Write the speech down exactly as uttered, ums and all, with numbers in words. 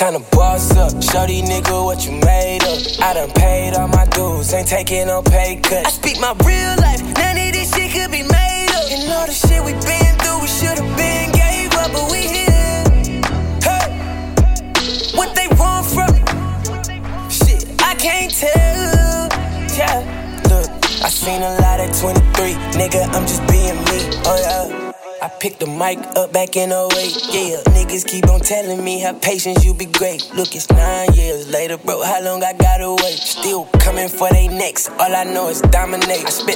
Kinda boss up, show these niggas what you made of. I done paid all my dues, ain't taking no pay cut. I speak my real life, none of this shit could be made up. And all the shit we been through, we should've been gave up, but we here. Hey, what they want from me? Shit, I can't tell. Yeah, look, I seen a lot at twenty-three, nigga, I'm just being me. Oh yeah. I picked the mic up back in oh eight, yeah. Niggas keep on telling me, have patience, you be great. Look, it's nine years later, bro, how long I gotta wait? Still coming for they necks, all I know is dominate. I spit